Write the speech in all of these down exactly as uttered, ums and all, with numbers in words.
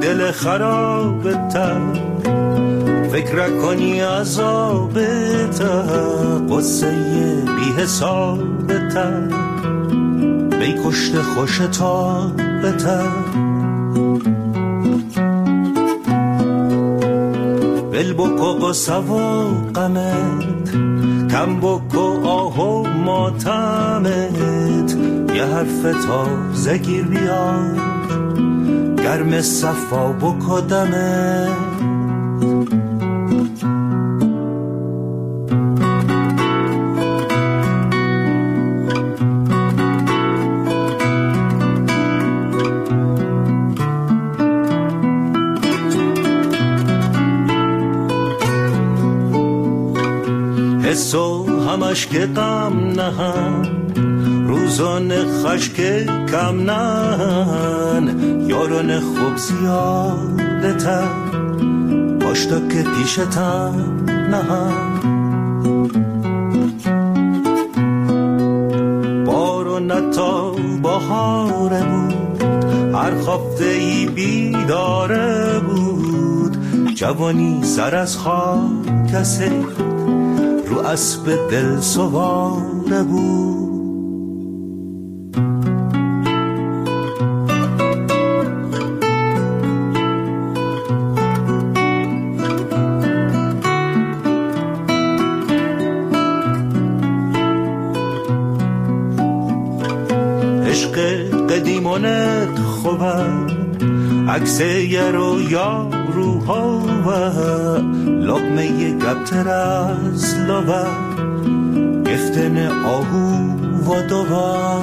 دل خرابتر، فکر کنی عذابتر، قصه بی حسابتر، بی کشت خوشتا بتر. بل بکو قصه و غمت، کم بکو آه و ماتمت، یه حرف تازه گیر بیار، گرم صفا بکو دمت. حسو همش که غم نهن، روزان خشک کم نهن، یاران خوب زیادتر، باشتا که پیشتن نهن. بارو نتا بهاره بود، هر خفته ای بیداره بود، جوانی سر از خاک کسی رو اسب دل سواره بود. عشق قدیمانت خوبه، عکس یه رویا روها و لقمه یه گبتر از لبه، گفتن آهو و دوه.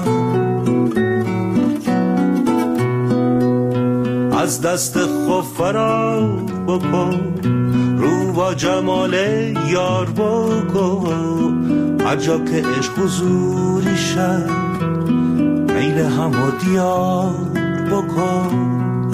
از دست خوب فرا بکن، رو با جمال یار بکن، هر جا که عشق حضوری شد، میل هم و دیار بکن.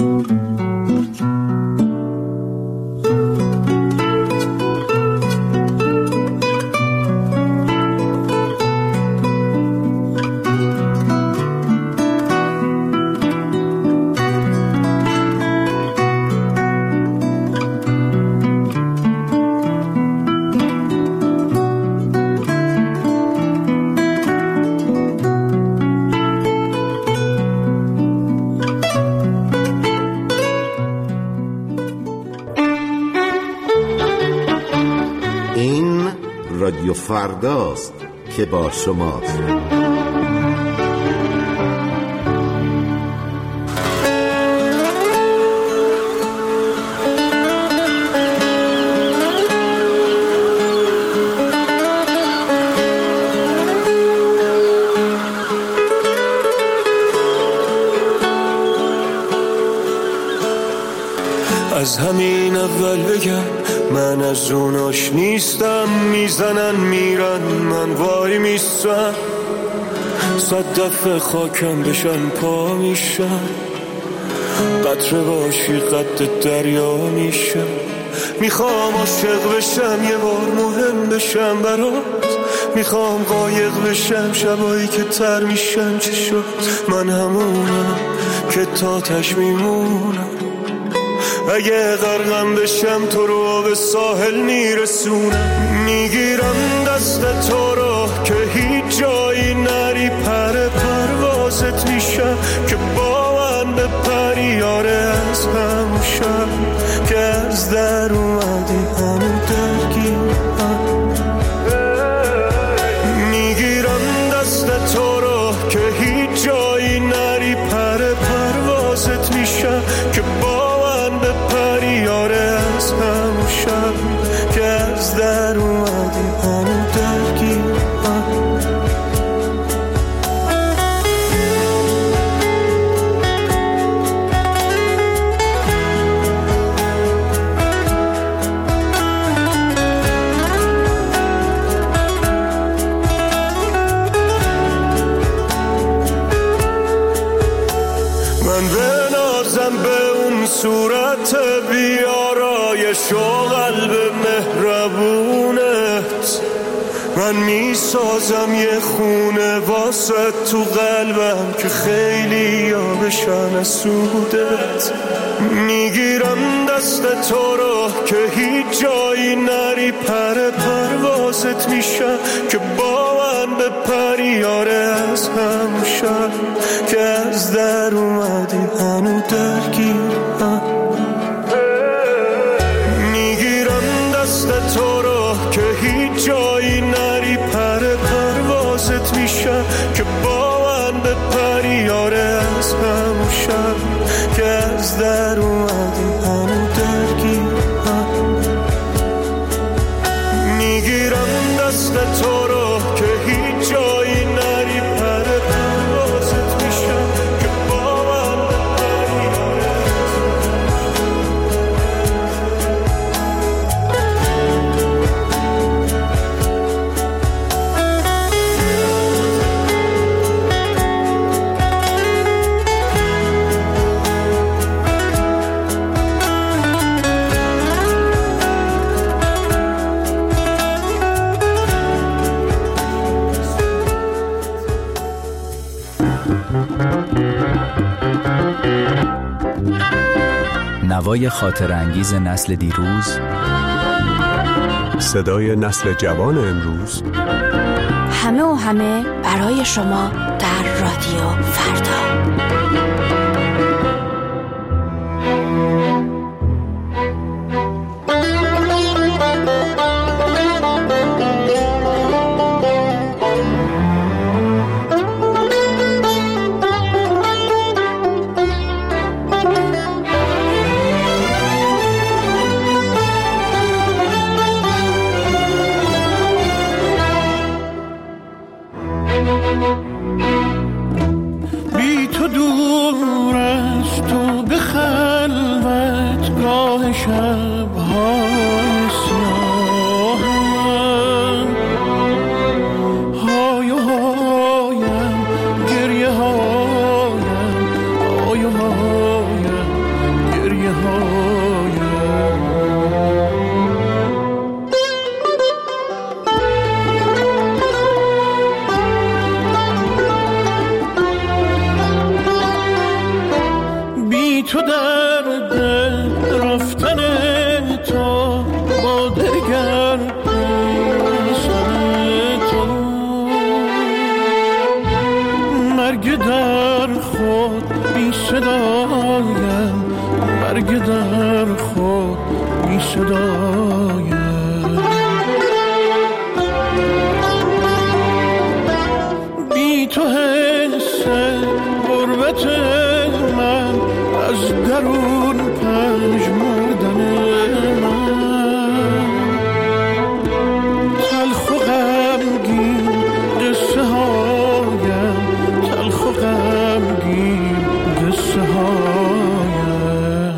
رادیو فرداست که با شماست. از همین اول بگم من از اوناش نیستم، میزنن میرن من وای میستم، صد دفعه خاکم بشن پا میشم، قطره باشی قد دریا میشم، میخوام عاشق بشم یه بار مهم بشم برات، میخوام قایق بشم شبایی که تر میشم. چه شد من همونم که تاتش میمونم، اگه غرقم بشم تو رو به ساحل میرسونم، میگیرم دست تو رو که هیچ جایی نری، پر پروازت میشم که با من به پری، یاره از همون شب که از در اومدی همون درگیرم، میگیرم دست تو رو که هیچ جایی نری، پر پروازت میشم که با به پری، یاره از همون شب که از در اومدی همون درگیرم. من بنازم به اون صورت بیارایش و قلب مهربونت، من میسازم یه خونه واسه تو قلبم که خیلی یا بشن از سودت، میگی دست تو رو که هیچ جایی نری، پر پروازت میشم که با من به پریاره از هم شد که از در اومدی هنو درگیرم. میگیرم دست تو رو که هیچ جایی نری، پر پروازت میشم که با من به پریاره از هم شد که از در اومدی هنو درگیرم. میگیرم دست تو رو که هیچ جایی نری، پر پروازت میشم که با من به پریاره. نوای خاطر انگیز نسل دیروز، صدای نسل جوان امروز، همه و همه برای شما در رادیو فردا. بی تو دور از تو به خلوت گاه شب‌های سیاهم، های و هایم گریه هایم، های و هایم گریه هایم. تو در دل رفتن تو با دگر پیوستن تو، مرگ در خود بی صدایم، مرگ در خود بی صدایم. بی تو حس غربت من از درون پژمردن من، تلخ و غمگین قصه هایم، تلخ و غمگین قصه هایم.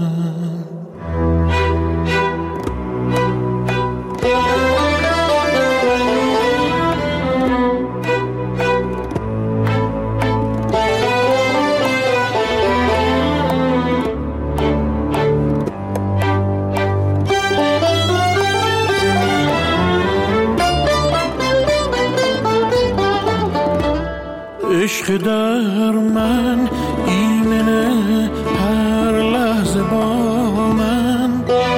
عشق در من ایمنه هر لحظه با من،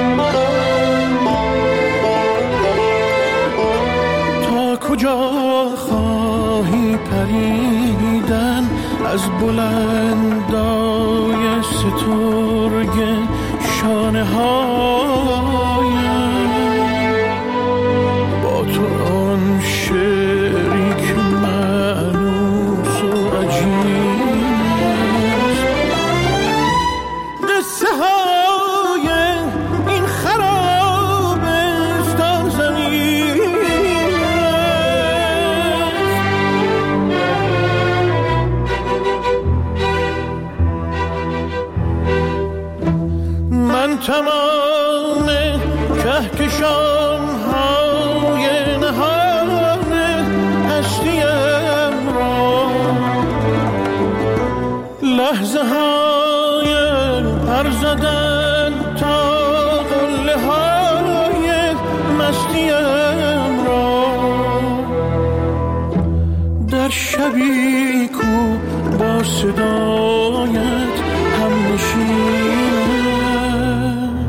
تا کجا خواهی پریدن از بلندای سترگ شانه هایم. با تو آن شعری که معنوس و عجیب، قصه های این خرابستان زمین، من تمام کهکشان های نهان هستیم را، لحظه های پر زدن تا قله های مستیم را، در شبی کو با صدایت هم نشینم.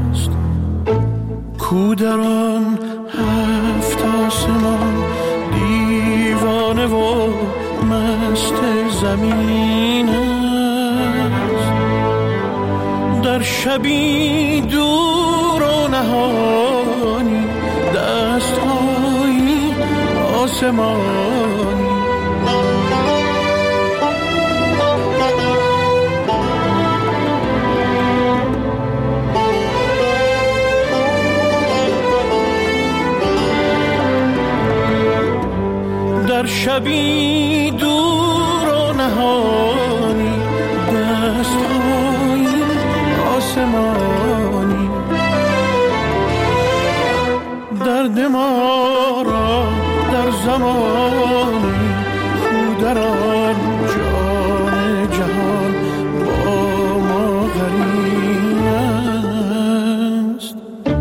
کودران هفت آسمان، دیوانه و مست زمین است. در شبی دور و نهانی، دست‌های آسمانی، در شبی دور و نهانی، دست‌های آسمانی، درد ما را در زمانی کودران، جان جهان با ما قرین است.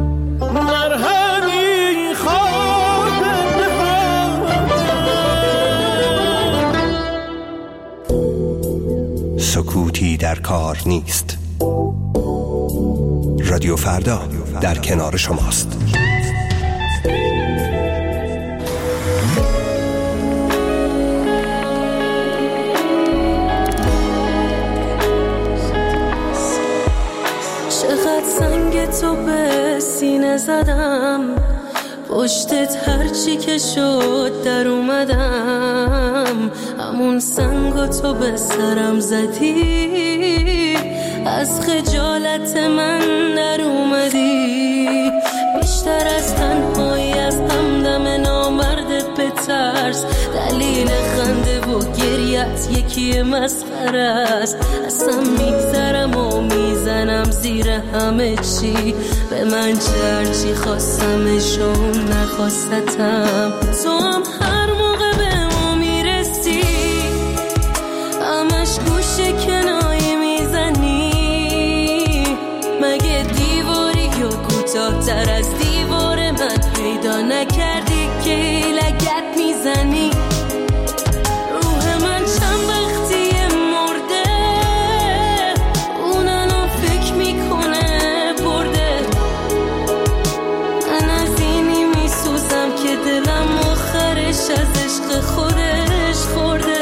مرهمی خواهد سکوتی در کار نیست. رادیو فردا در کنار شماست. چقدر سنگ تو به سینه زدم، پشتت هرچی که شد در اومدم، همون سنگو تو به سرم زدی، از خجالت من در اومدی. بیشتر از تنهایی از همدم نامرد به ترس، دلیل خنده و گریت یکی مسخره است. اصلا میگذرم و میزنم زیر همه چی، به من چرچی خواستمشون نخواستم. تو هم هر موقع به ما میرسی، همش گوشه کنایی میزنی. مگه دیواری یا کوتاه‌تر از دیوار من پیدا نکردی که لگد میزنی؟ روح من چند وقتی مرده، اوننو فکر میکنه برده. من از اینی میسوزم که دلم آخرش از عشق خودش خورده.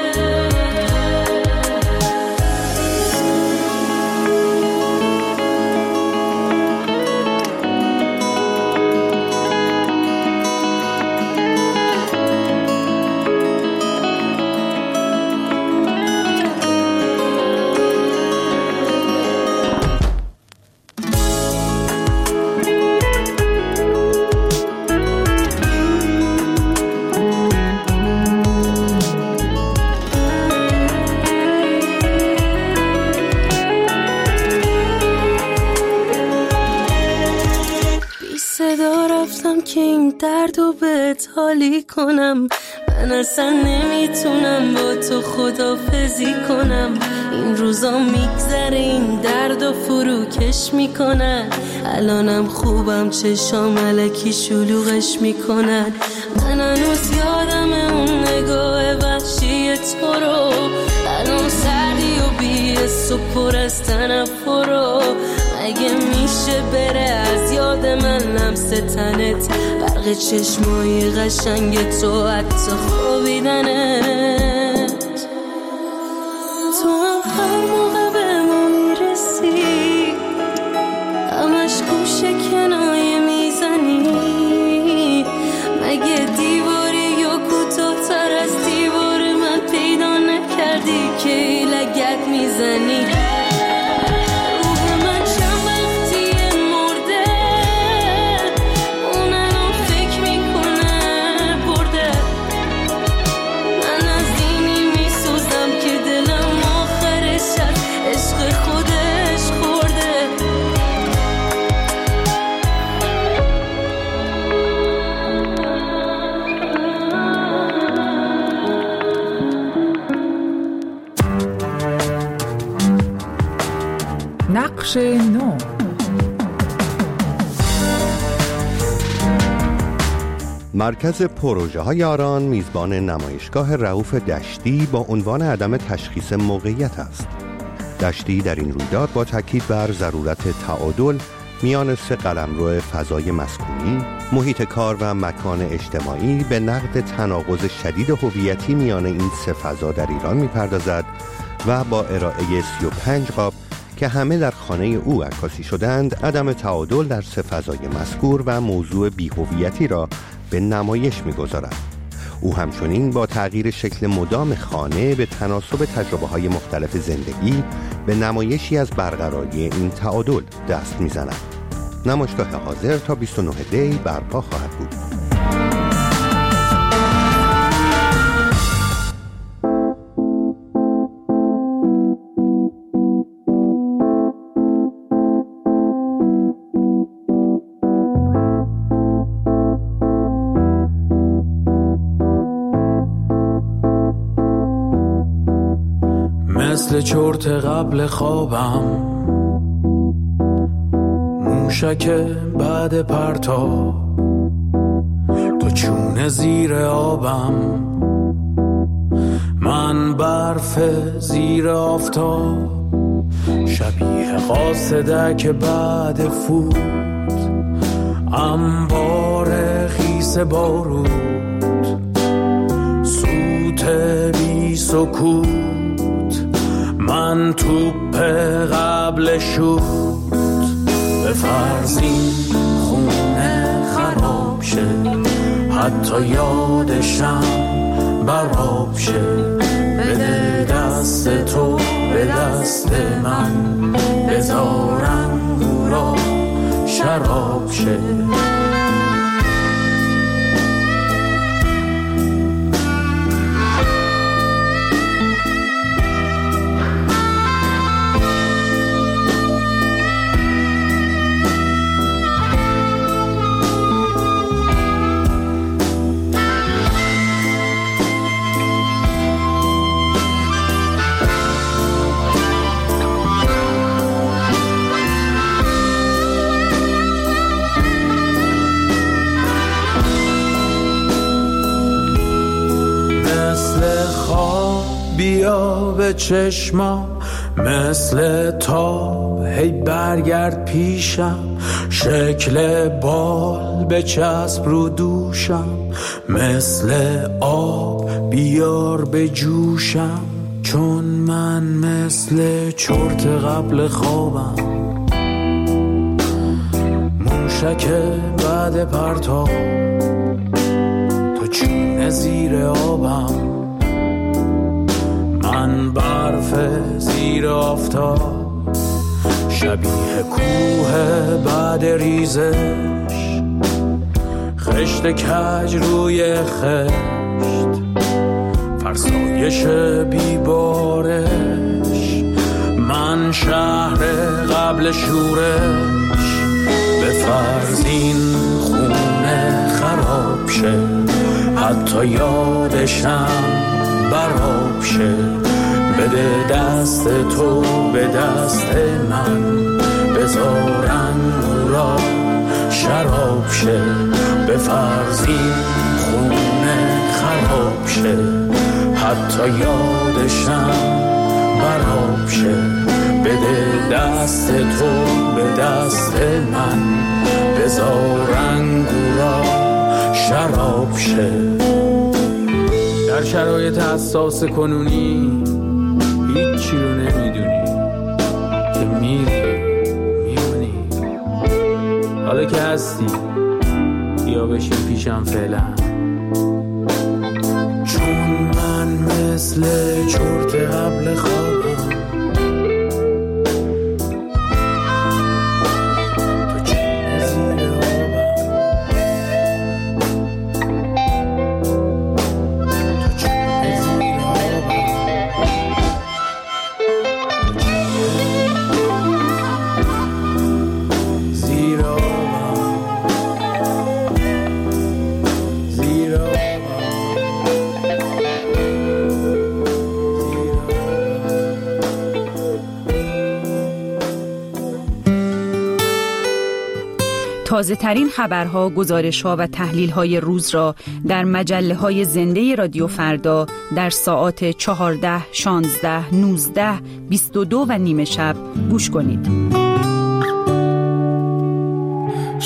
که این درد رو بهت حالی کنم، من اصلا نمیتونم با تو خدافزی کنم. این روزا میگذره این درد و فروکش میکنن، الانم خوبم چشام الکی شلوغش میکنن. من هنوز یادم اون نگاه وحشی تو رو، الان سردی و بی‌حس و پر از تنفر رو. مگه میشه بره از یاد من لمس تنت، برق چشمای قشنگ تو، حتی خوابیدنت. تو هم هر موقع به ما میرسی، همش گوشه کنایه میزنی. مگه دیواری یا کوتاه‌تر از دیوار من پیدا نکردی که لگد میزنی؟ نقش نو. مرکز پروژه های آران میزبان نمایشگاه رئوف دشتی با عنوان عدم تشخیص موقعیت است. دشتی در این رویداد با تاکید بر ضرورت تعادل میان سه قلمرو فضای مسکونی، محیط کار و مکان اجتماعی به نقد تناقض شدید هویتی میان این سه فضا در ایران میپردازد و با ارائه سی و پنج قاب که همه در خانه او عکاسی شدند، عدم تعادل در سه فضای مذکور و موضوع بی‌هویتی را به نمایش می‌گذارد. او همچنین با تغییر شکل مدام خانه به تناسب تجربه‌های مختلف زندگی به نمایشی از برقراری این تعادل دست می‌زند. نمایشگاه حاضر تا بیست و نه دی برپا خواهد بود. مثل چرت قبل خوابم، موشک بعد پرتاب، تو چون زیر آبم، من برف زیر آفتاب، شبیه قاصدک بعد فوت، انبار خیس بارود، سوت بی سکوت، من توپ قبل شوت، به فرضین خونه خراب شه، حتی یادشم براب شه، بده دست تو به دست من، بذارم گورا شراب شه. بیا به چشمم مثل تاب، هی برگرد پیشم، شکل بال به چسب رو دوشم، مثل آب بیار به جوشم، چون من مثل چرت قبل خوابم، موشک بعد پرتاب، تو چون زیر آبم، من برف زیر آفتاب، شبیه کوه بعد ریزش، خشت کج روی خشت، فرسایش بیبارش، من شهر قبل شورش، به فرزین خونه خراب شه، حتی یادشم براب شه، بده دست تو به دست من، بذارن را شراب شه، به فرضین خونه خراب شه، حتی یادشم براب شه، بده دست تو به دست من، بذارن را شراب شه. در شرایط حساس کنونی هیچی رو نمیدونی که میری میمونی، حالا که هستی بیا بشین پیشم فعلا، چون من مثل چرت قبل خوابم، تازه ترین خبرها، گزارش‌ها و تحلیل‌های روز را در مجله‌های زنده رادیو فردا در ساعات چهارده، شانزده، نوزده، بیست و دو و نیم شب گوش کنید.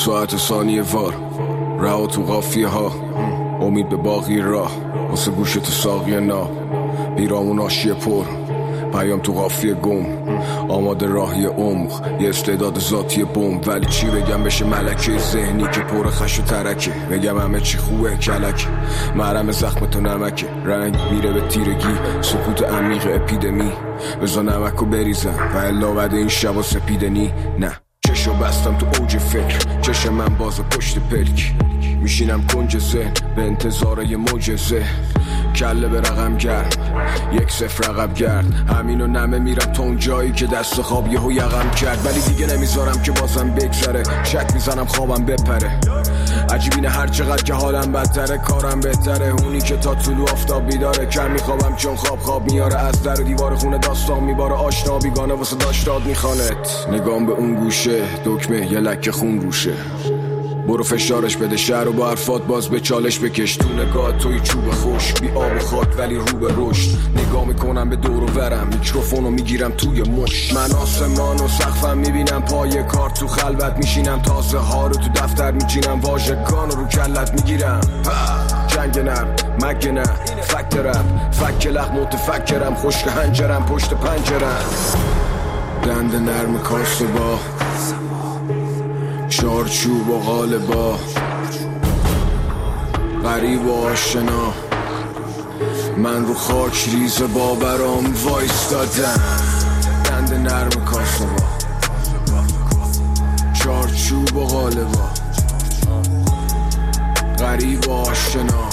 ساعت ثانیه وار رها تو قافیه ها، امید به باقی راه واسه گوش تو ساقی نا، بیرامون آشی پر پیام تو قافیه گم، آماده راهی عمق یه استعداد ذاتی بم. ولی چی بگم بشه ملکه ذهنی که پر خش و ترکه، بگم همه چی خوبه کلک، محرم زخم تو نمکه، رنگ میره به تیرگی، سکوت عمیق اپیدمی، بذار نمکو بریزم و الا بعد این شب و سپیدنی. نه چشو بستم تو اوج فکر، چشم من باز پشت پلک، میشینم کنج ذهن به انتظار یه معجزه، کله به رقم گرم یک صفر رقم گرد، همینو نمه میرم تا اون جایی که دست خواب یهو یقم کرد، ولی دیگه نمیذارم که بازم بگذره، شک میزنم خوابم بپره، عجیبینه هر چقدر که حالم بدتره کارم بهتره، اونی که تا طلوع آفتاب بیداره، کم میخوابم چون خواب خواب میاره، از در و دیوار خونه داستان میباره، آشنا بیگانه واسه داشتاد میخوانت، نگام به اون گوشه دکمه یه لکه خون روشه، برو فشارش بده شهر و با حرفات باز به چالش بکش، تو نگاه توی چوب خوش بی آب و خاک ولی رو به رشد، نگاه میکنم به دور و برم میکروفونو میگیرم توی مش، من آسمان و سقفم میبینم پای کار، تو خلوت میشینم تازه ها رو تو دفتر میچینم، واژگان رو کلت میگیرم، جنگ نرم مگه نه فکت رب فک لخ متفکرم، خشک هنجرم پشت پنجرم، دند نرم کاسه با چارچوب و غالبا، غریب و آشنا، من رو خاک ریز باورام وایستادم، دند نرم کاسه با چارچوب و غالبا، غریب و آشنا،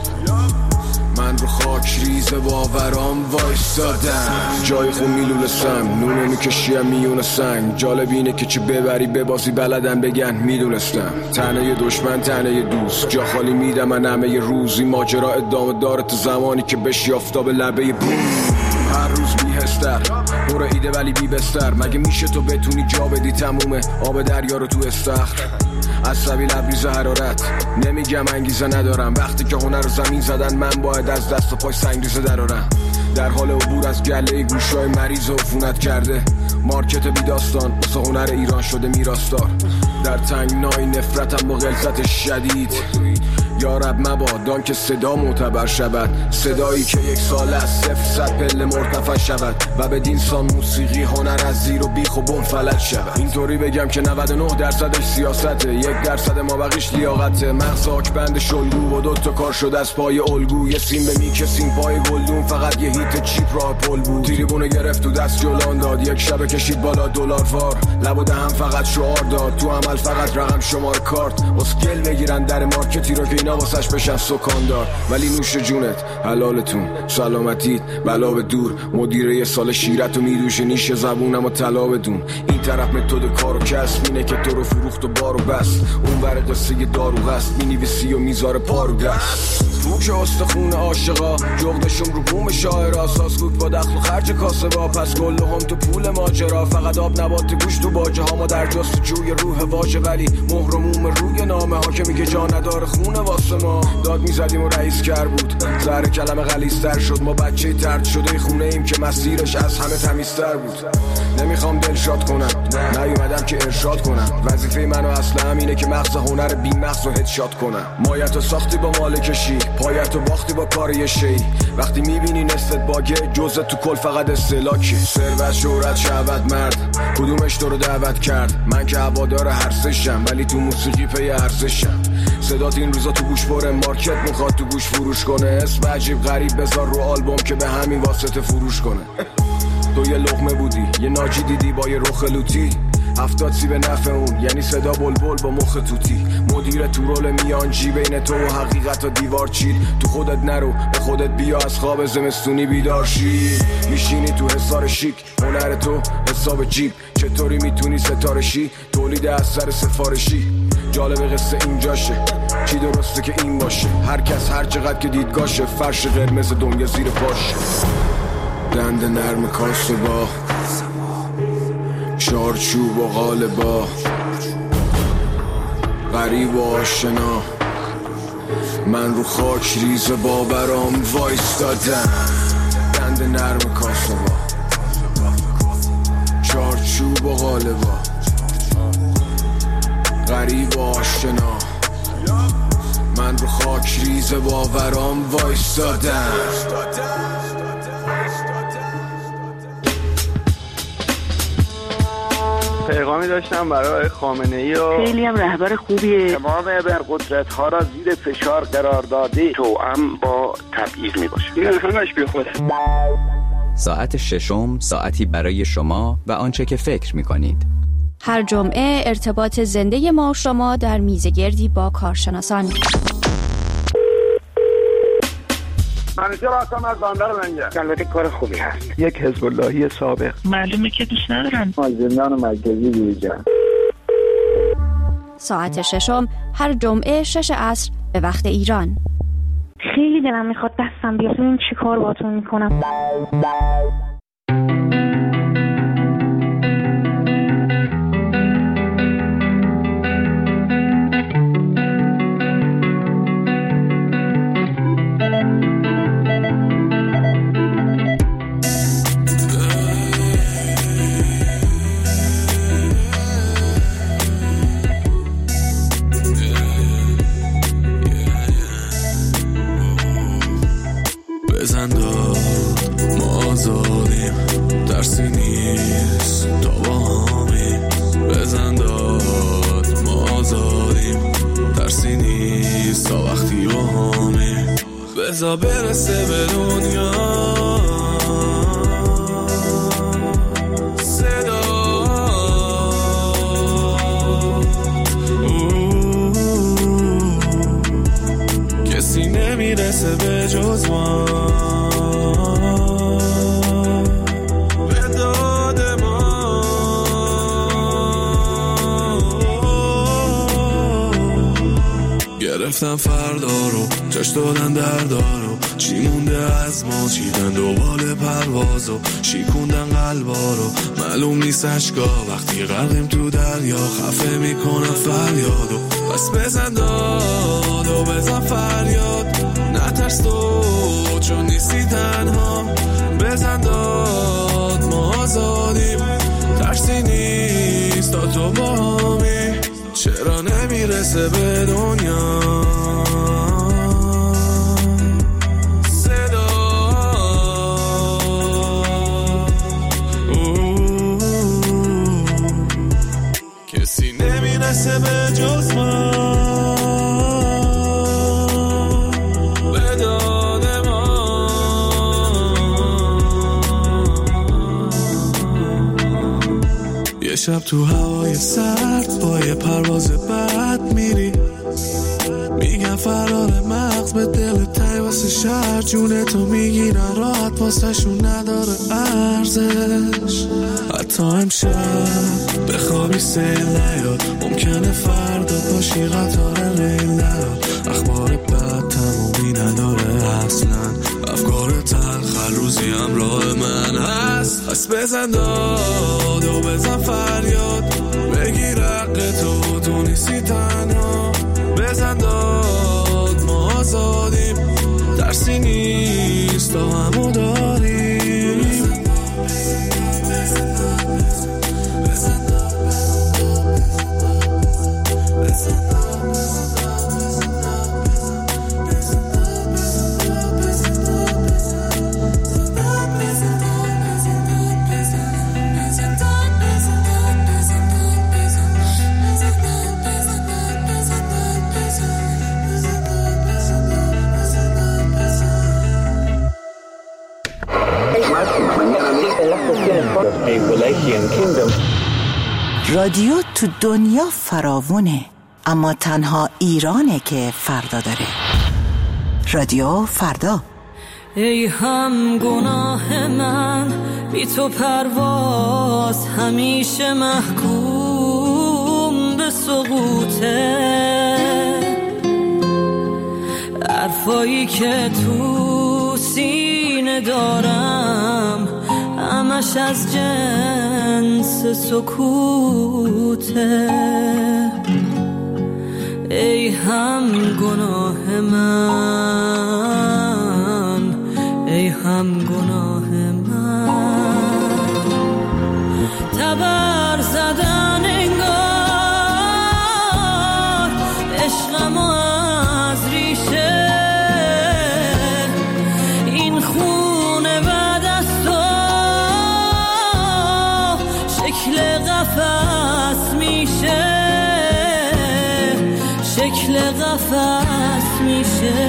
من رو خاک ریز باورام وایستادم، جای خون میلولستم نونه میکشیم میون سنگ، جالب اینه که چه ببری ببازی بلدن بگن میدونستم، تنه دشمن تنه دوست، جا خالی میدم من همه روزی، ماجرا ادامه داره تو زمانی که بشی آفتاب لبه بوم، هر روز بیهستر برو ایده ولی بی بستر، مگه میشه تو بتونی جا بدی تمومه آب دریا رو تو استخر، عصبی لبریز حرارت نمیگم انگیزه ندارم، وقتی که هنر رو زمین زدن من باید از دست و پای سنگریزه درارم، در حال عبور از گله گوشای مریض و عفونت کرده، مارکت بی داستان واسه هنر ایران شده میراثدار، در تنگنای نفرتم با غلظت شدید، یا رب مبادان که صدا معتبر شود، صدایی که یک سال از صفر صد پله مرتفع شود و به دینسان موسیقی هنر از زیر و بیخ و بم فلج شود، اینطوری بگم که نود و نه درصدش سیاسته، یک درصد ما بقیش لیاقته، مغز آکبند شلگو و دوتا کار شده از پای الگو، یه سیم به میکسیم پای گلدون، فقط یه هیت چیپ راه پل بود، تریبونه گرفت تو دست جلان داد، یک شب کشید بالا دلار وار، لب و دهم فقط شعار داد، تو عمل فقط رقم شمار کارت، اسکل میگیرن در مارکتی رو که اینا واسش بشن سکاندار، ولی نوش جونت حلالتون سلامتیت بلا به دور، مدیره یه سال شیرت و میدوشه نیش زبونم و طلا بدون، این طرف متد کار و کسب اینه که تو رو فروخت و بارو بست، اون ور قصه دارو هست مینویسی و میذاره پارو دست، تو که استخون عاشقا جغدشون رو بوم شاعر، اساس بود با دخل و خرج کاسه با، پس گل هم تو پول ماجرا، فقط آب نبات گوش تو باجه ها، ما در جستجوی روح واژه ولی مهر و موم روی نامه ها که میگه جا نداره خونه واسه ما، داد میزدیم و رئیس کر بود، زهر کلمه غلیظ‌تر شد، ما بچه ترد شده خونه ایم که مسیرش از همه تمیزتر بود، نمیخوام دلشاد کنم نیومدم که ارشاد کنم، وظیفه منو اصلا همینه که مغز هنر بی مغز رو هدشات کنم، مایتو ساختی با مالکشی پایتو باختی با کار یه شی، وقتی میبینی نستت باگه جزء تو کل فقط استلاکه، ثروت شهرت شهوت مرد کدومش تو رو دعوت کرد، من که هوادار هر سشم ولی تو موسیقی پی ارزشم، صدات این روزا تو گوش بره، مارکت میخواد تو گوش فروش کنه، اسم عجیب غریب بذار رو آلبوم که به همین واسطه فروش کنه، تو یه لقمه بودی یه ناجی دیدی با یه رخ لوتی، هفتاد سی به نفع اون یعنی صدا بلبل با مخ توتی، مدیر تو رول میانجی بین تو و حقیقت و دیوار چید، تو خودت نرو به خودت بیا از خواب زمستونی بیدار شی، میشینی تو حصار شیک هنر تو حساب جیب، چطوری میتونی ستاره شی تولید اثر سفارشی، جالب قصه اینجاشه چی درسته که این باشه، هر کس هر چقدر که دیدگاشه، فرش قرمز دنیا زیر پاشه، دند نرم کاسه با چارچوب و غالبا، غریب و آشنا، من رو خاک ریز باورام وایستادم، دند نرم کاسه با چارچوب و غالبا، غریب و آشنا، من رو خاک ریز باورام وایستادم. پیغامی داشتم برای خامنه‌ای و خیلی هم رهبر خوبیه. تمام ابرقدرت ها را زیر فشار قرار داده، توأم با تبعیض می باشه. این همش بی خوده. ساعت ششم، ساعتی برای شما و آنچه که فکر می کنید. هر جمعه ارتباط زنده ما و شما در میزگردی با کارشناسان. منیجر هستم از بندر منجر. البته کار خوبی هست. یک حزب اللهی سابق. معلومه که دوست ندارن. از زندان مرکزی بیرون. ساعت ششم هر جمعه شش عصر به وقت ایران. خیلی دلم میخواد دستم بیاد ببینم چی کار باهاتون میکنم. بزن داد ما آزادیم، درسی نیست تا با همی. بزن داد ما آزادیم، درسی نیست تا وقتی با همی. بزا برسه به دنیا صدا، کسی نمیرسه به جز ما. گرفتم فردا رو، جاش دادن دردارو، چی مونده از ما چیدن دوباره پروازو، شیکوندن قلبا رو معلوم نیست اشکا، وقتی غرقیم تو دریا خفه میکنم فریادو. پس بزن داد و بزن فریاد، نترس تو چون نیستی تنها. بزن داد ما آزادیم، ترسی نیست تا تو با همی. چرا نمیرسه به دنیا صدا، کسی نمیرسه به جز ما. به داد ما یه شب تو هوای سرد با یه پرواز بد میری، میگن فرار مغز به دل تای واسه شهر، جون تو میگیرن راحت واسه شون نداره ارزش. حتی امشب بخوابی سیل نیاد، ممکنه فردا پاشی قطار لیل نیاد. اخبار بد تمومی نداره اصلا، افکار تلخ روزی همراه من هست. پس بزن داد و بزن فریاد، بگیر حق تو تو نیستی تنها. بزن داد ما آزادیم، ترسی نیست تا همو داریم. رادیو تو دنیا فراوونه، اما تنها ایرانه که فردا داره. رادیو فردا. ای هم گناه من بی تو پرواز همیشه محکوم به سقوطه، حرفایی که تو سینه دارم همش از جنس سکوته. ای هم گناه من، ای هم گناه من، تبر زدن انگار شکل قفس میشه.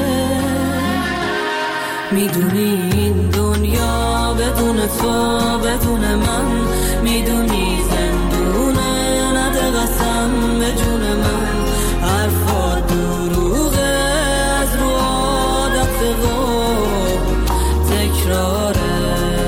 میدونی این دنیا بدون تو بدون من، میدونی زندونه نده قسم به جون من. حرفا دروغه از رو عادت و تکراره.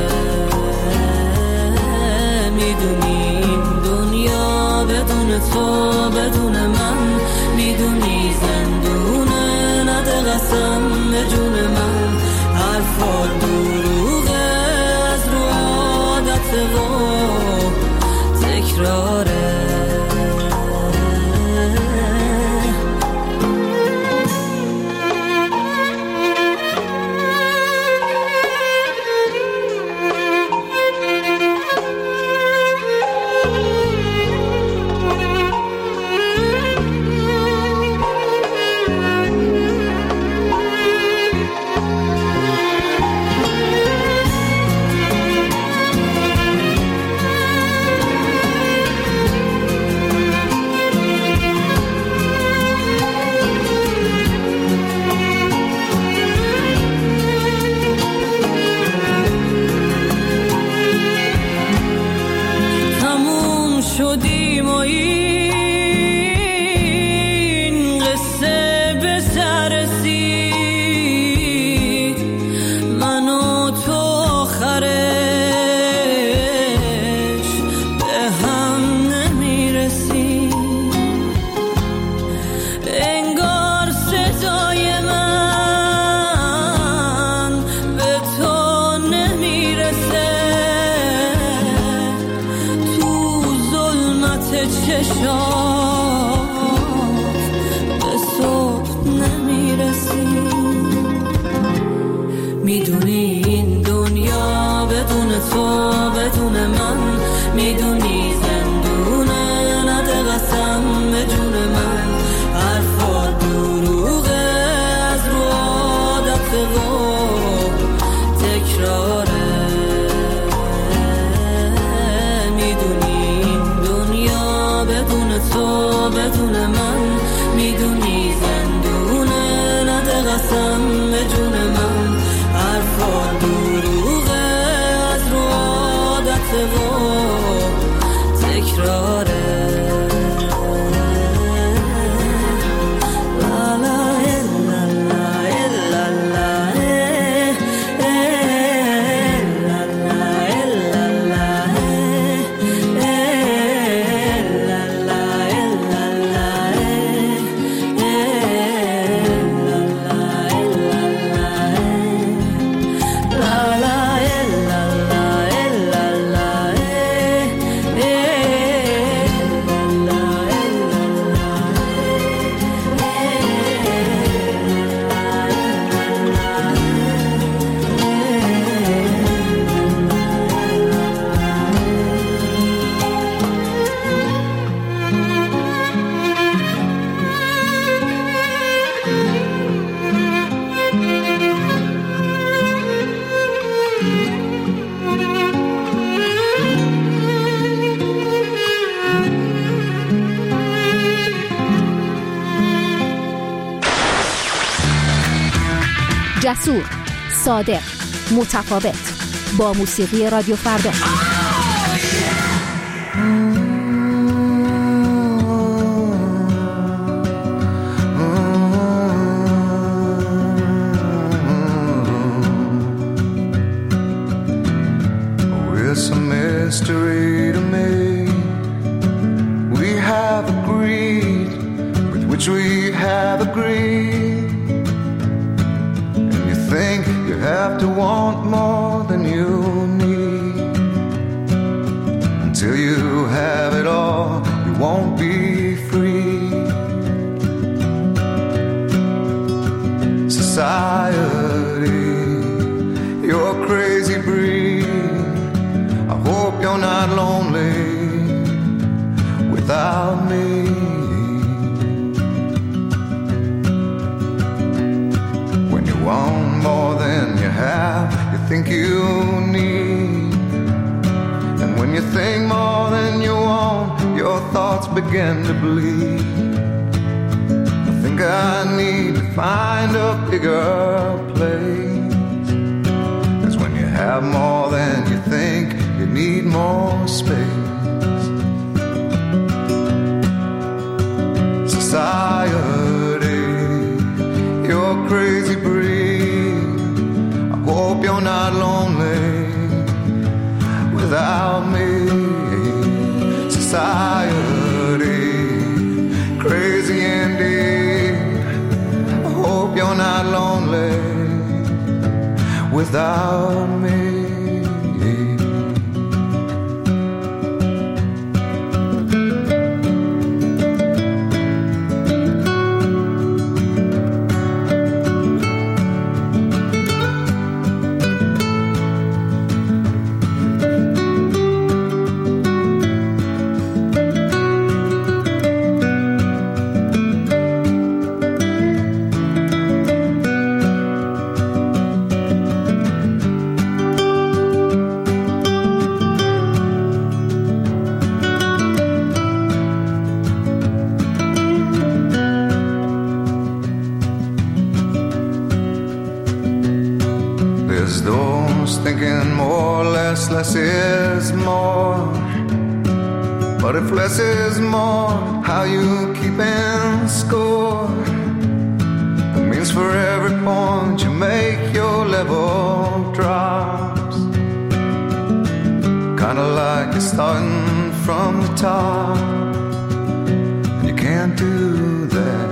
میدونی این دنیا بدون تو بدون من، میدونی زندونه نده قسم به جون من. حرفا دروغه از رو عادت و تکراره. شدیم و این قصه به سر رسید، من و تو آخرش به هم نمیرسیم. انگار صدای من به تو نمیرسه، چشات به صبح نمیرسی. میدونی این دنیا بدون تو بدون من، میدونی زندونه نده قسم به جون من. حرفا دروغه از رو عادت و تکراره. تو بدون من، میدونی زندونه نده قسم به جون من. حرفا دروغه از رو عادت و تکراره. جسور، صادق، متفاوت، با موسیقی رادیو فردا. It's a mystery to me. We have agreed with which we have agreed. Think you have to want more than you need. Until you have it all, you won't be free. Society, you're a crazy breed. I hope you're not lonely without me. When you want more than you have, you think you need. And when you think more than you want, your thoughts begin to bleed. I need to find a bigger place. 'Cause when you have more than you think, you need more space. Society, you're crazy breed. I hope you're not lonely without me. Society, crazy indeed. I hope you're not lonely without me. Thinking more, less, less is more. But if less is more, how you keeping score? It means for every point you make, your level drops. Kinda like you're starting from the top. You can't do that.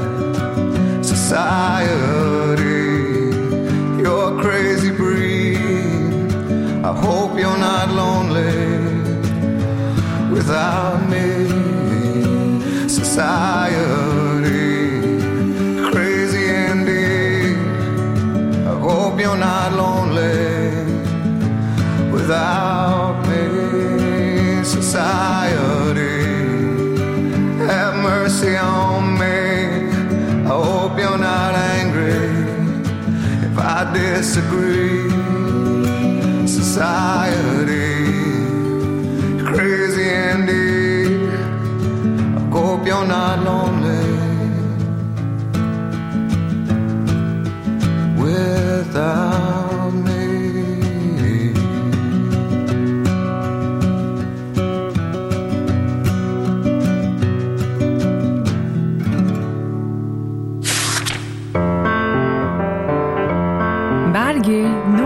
Society, you're a crazy breed. I hope you're not lonely without me. Society, crazy indeed. I hope you're not lonely without me. Society, have mercy on me. I hope you're not angry if I disagree. Society, crazy indeed. I hope you're not lonely without me. برگ نو.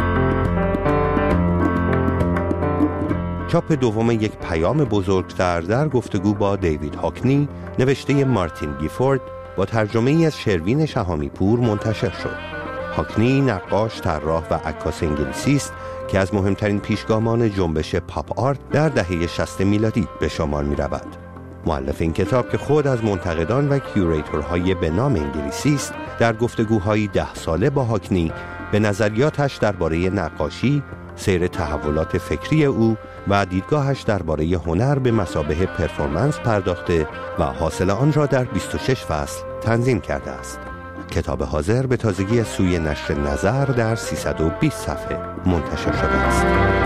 چاپ دوم یک پیام بزرگتر در گفتگو با دیوید هاکنی نوشته مارتین گیفورد با ترجمه ای از شروین شهامی پور منتشر شد. هاکنی نقاش، طراح و عکاس انگلیسی است که از مهمترین پیشگامان جنبش پاپ آرت در دهه شصت میلادی به شمار می رود. مؤلف این کتاب که خود از منتقدان و کیوریتورهای به نام انگلیسی است، در گفتگوهای ده ساله با هاکنی به نظریاتش درباره نقاشی، سیر تحولات فکری او و دیدگاهش درباره هنر به مثابه پرفورمنس پرداخته و حاصل آن را در بیست و شش فصل تنظیم کرده است. کتاب حاضر به تازگی از سوی نشر نظر در سیصد و بیست صفحه منتشر شده است.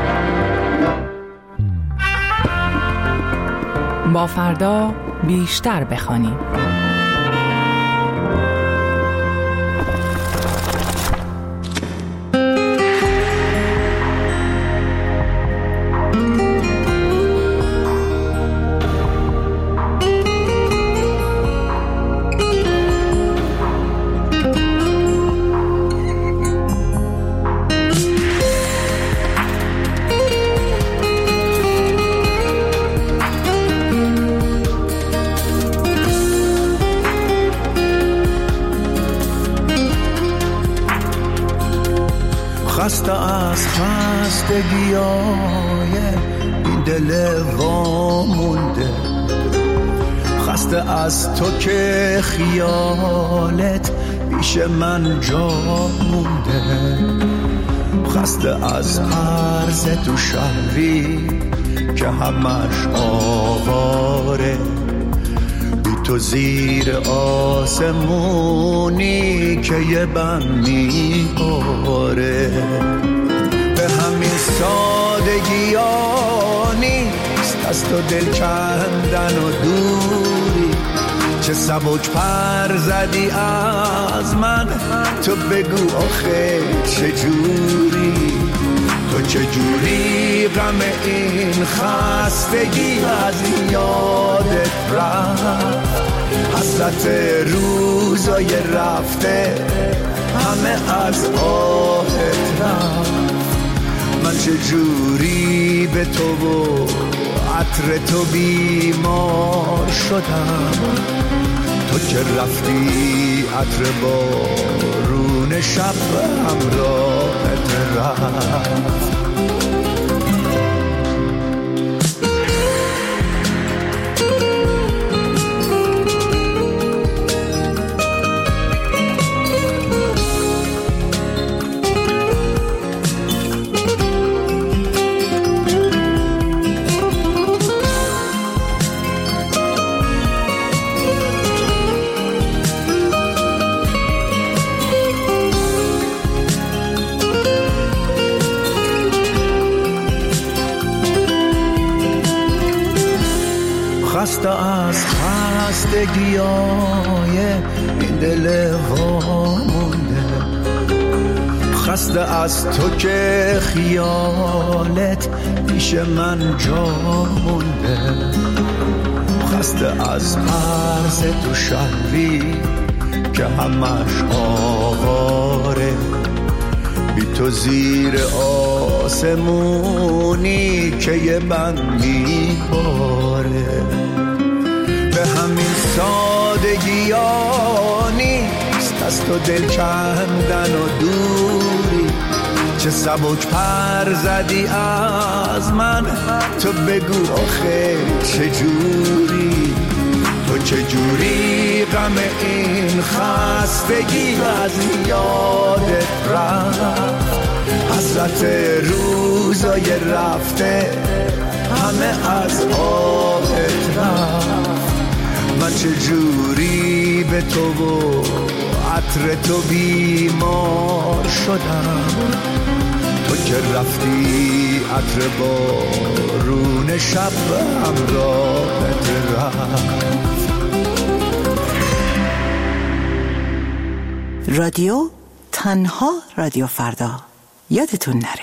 با فردا بیشتر بخوانیم. خسته از خستگیای این دل وامونده، خسته از تو که خیالت پیش من جا مونده، خسته از عرض تو شهری که همش آواره، بی تو زیر آسمونی که یه بم میباره. به همین سادگی ها نیست از تو دل کندن و دوری، چه سبک پر زدی از من، تو بگو آخه چجوری، تو چجوری غم این خستگی از یادت رفت، حسرت روزای رفته همه از آهت رفت. من چجوری به تو و عطر تو بیمار شدم، تو که رفتی عطر بارون شب همراهت رفت. خسته از خستگی های این دل وامونده، خسته از تو که خیالت پیش من جا مونده، خسته از عرض تو شهری که همش آواره، بی تو زیر آسمونی که یه من میباره. به همین سادگی ها نیست از تو دل کندن و دوری، چه سبک پر زدی از من، تو بگو آخه چجوری، تو چجوری غم این خستگی از یادت رفت، حسرت روزای رفته همه از آهت رفت. من چجوری به تو و عطر تو بیمار شدم، تو که رفتی عطر بارون شب همراهت رفت. رادیو تنها رادیو فردا، یادتون نره.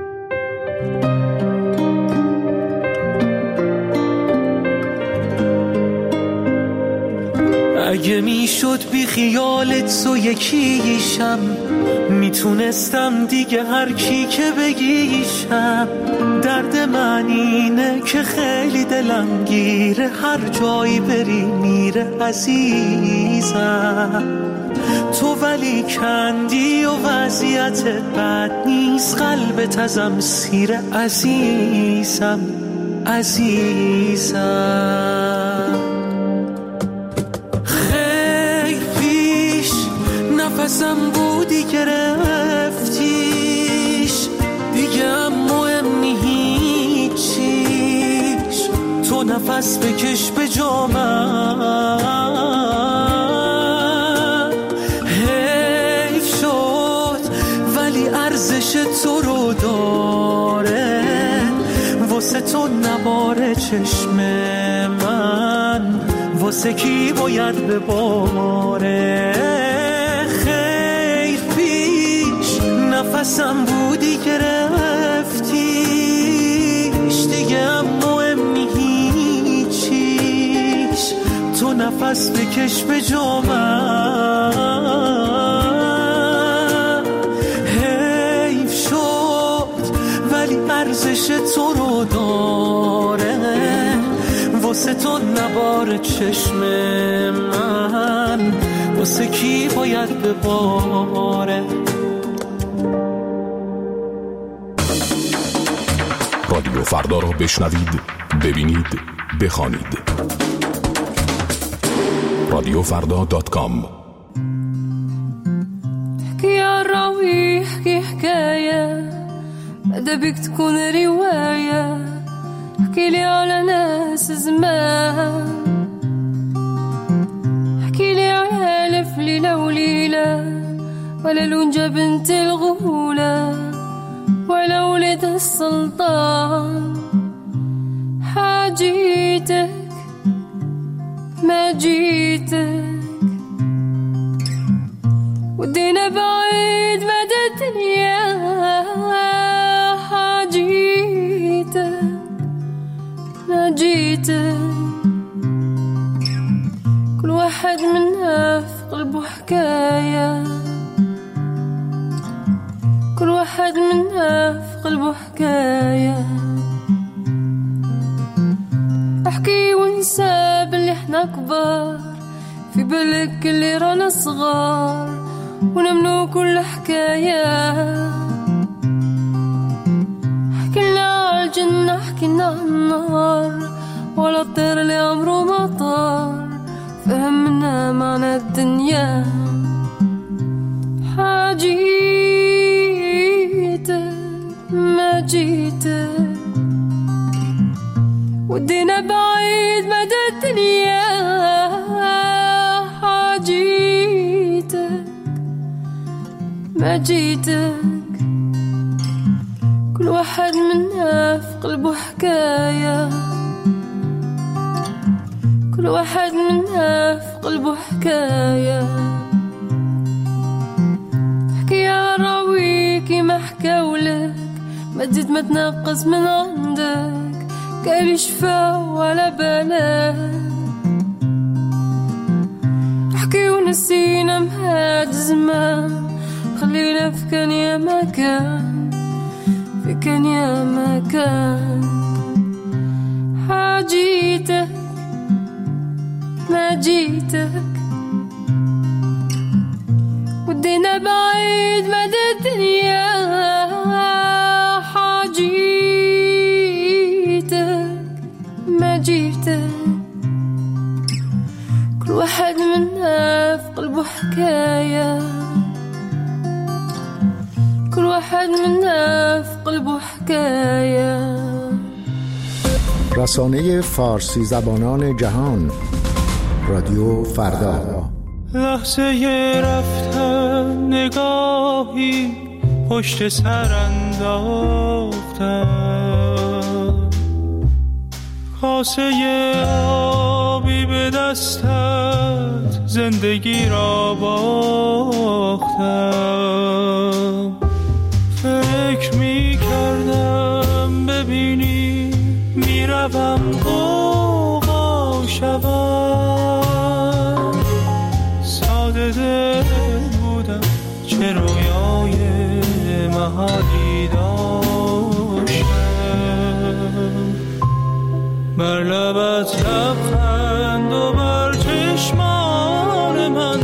اگه میشد بی خیالت تو یکیشم، میتونستم دیگه هر کی که بگیشم. درد من اینه که خیلی دلم گیره، هر جایی بری میره عزیزم. تو ولی کندی و وضعیتت بد نیست، قلبت ازم سیره عزیزم عزیزم. خیلی پیش نفسم بودی گرفتیش، دیگه هم مهم نی هیچیش، تو نفس بکش به جا من. حیف شد ولی ارزش تو رو داره، واسه تو نباره چشم من، واسه کی باید بباره. خیر پیش نفسم بودی گرفتیش، دیگه هم مهم نی هیچیش، تو نفس بکش به جا من. حیف شد ولی ارزش تو رو داره، واسه تو نبار چشم من، واسه کی باید بباره. رادیو فردا رو بشنوید، ببینید، بخوانید. رادیو فردا دات کام. احكي يا راوي احكي حكاية، ماذا بيك تكون رواية، احكي لي على ناس زمان، احكي لي على ألف ليلة وليلة، ولا لونجة بنت الغولة، ولا ولد السلطان. حاجيتك ما جيتك ودينا بعيد مدى الدنيا حاجيتك ما جيتك كل واحد منا في قلبه حكاية كل واحد منا في قلبه حكاية احكي ونسى باللي احنا كبار في بالك اللي رانا صغار ونمنو كل حكاية حكينا على الجنة حكينا على النار ولا الطير اللي عمره ما طار فهمنا معنى الدنيا حاجيتك ما جيتك ودينا بعيد مدى الدنيا حاجيتك ما جيتك كل واحد منا في قلبه حكاية كل واحد منا في قلبه حكاية حكي على راويكي ما حكاولك ما تزيد ما تنقص من عندك قال شفا ولا بالك احكي ونسينا مهاد زمان خلينا في كان يا مكان في كان يا مكان حاجيتك ما جيتك ودينا بعيد مدى الدنيا حاجيتك ما جيتك كل واحد منا في قلبه حكاية كل واحد منا في قلبه حكاية. رسانه فارسی زبانان جهان رادیو فردا. لحظه رفتن نگاهی پشت سر انداختم کاسه آبی به دستت زندگی را باختم فکر می کردم ببینی میروم غوغا شوم ساده دل بودم چه رویای محالی داشتم بر لبت لبخند و بر چشمان من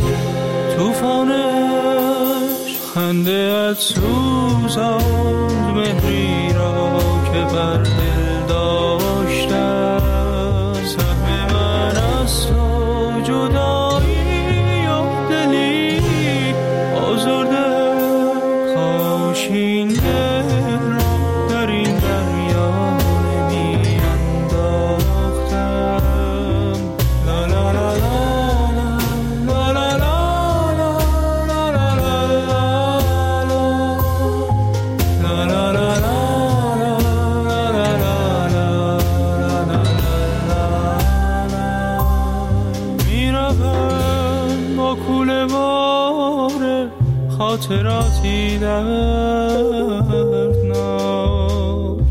توفانش خنده ات سوزاند مهری را که بر دل داشتم سهم من از تو جدایی و دلی آزرده کاش این دل را در این دریا نمی انداختم لا لا لا لا لا لا لا خاطراتی دردناک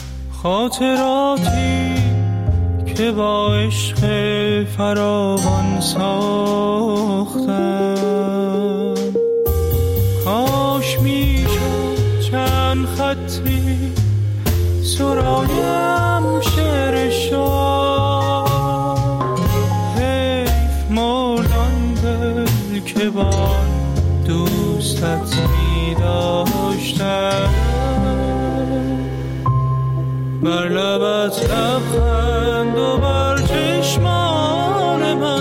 خاطراتی که با عشق فراوان ساختم کاش میشد چند خطی سرایم شعر شاه حیف مردان دل که با دوستت می داشتم بر لبت لبخند و بر چشمان من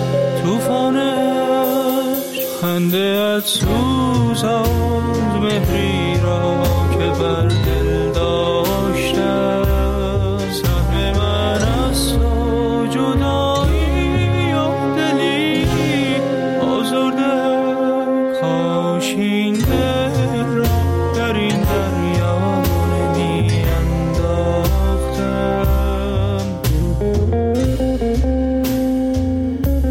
توفانش خنده ات سوزاند مهری را که بر دل داشتم سهم من از تو جدایی و دلی آزرده کاش این دل را در این دریا نمی انداختم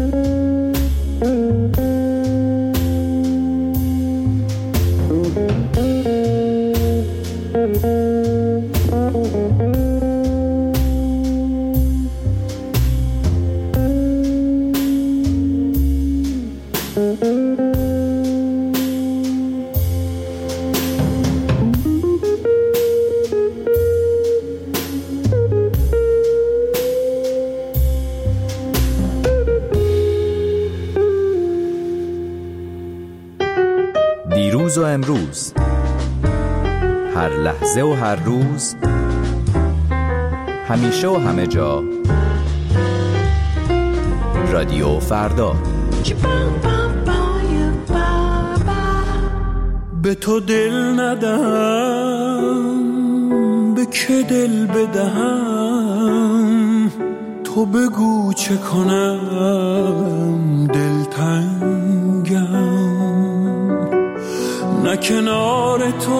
دیروز و امروز، هر لحظه و هر روز، همیشه و همه جا. رادیو فردا. به تو دل ندم، به که دل بدهم، تو بگو چه کنم دلتنگم. نه کنار تو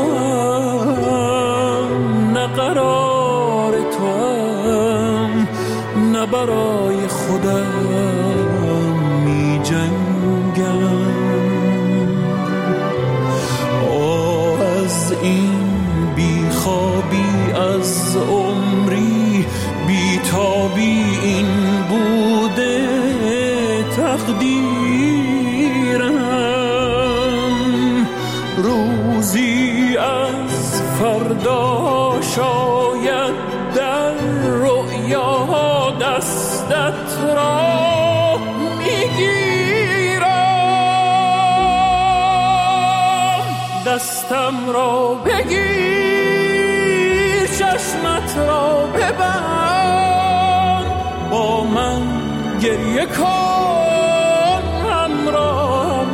هم، نه قرار تو هم، نه برای خودم می جنگم. آه از این بی خوابی، از عمری بی تابی، این بوده تقدیرم. روزی از فردا شاید در رؤیا دستت را میگیرم. دستم را بگیر، چشمت را ببند، با من گریه کن، همراهم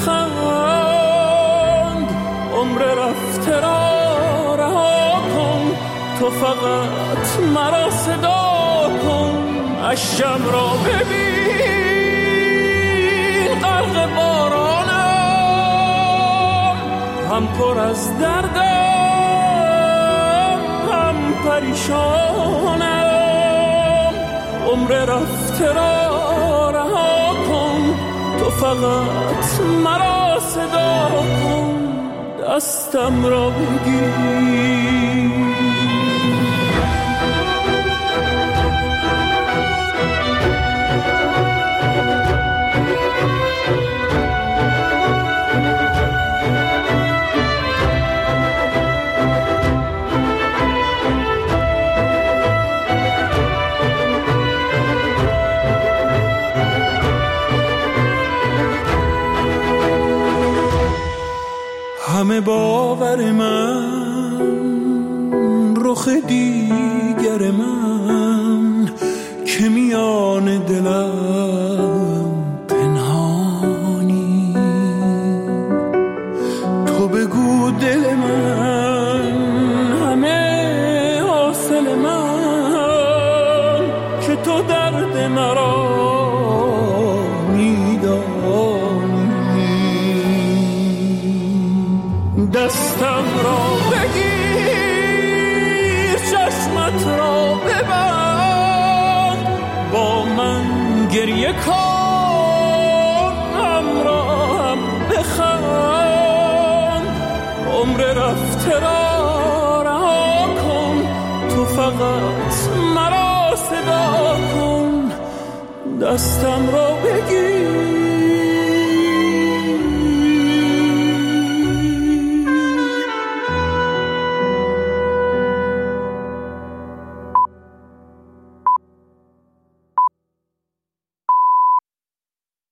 بخند. عمر رفته را رها کن، تو فقط مرا صدا کن. اشکم را ببین، غرق بارانم، هم پر از دردم، هم پریشانم. عمر رفته را رها کن، تو فقط مرا صدا کن. دستم را بگیر. همه باور من، رخ دیگر من، که میان دلم پنهانی. تو بگو دل من، همه حاصل من، که تو درد مرا دستم را بگیر، چشمت را ببند، با من گریه کن، همراهم بخند. عمر رفته را رها کن، تو فقط مرا صدا کن. دستم را بگیر.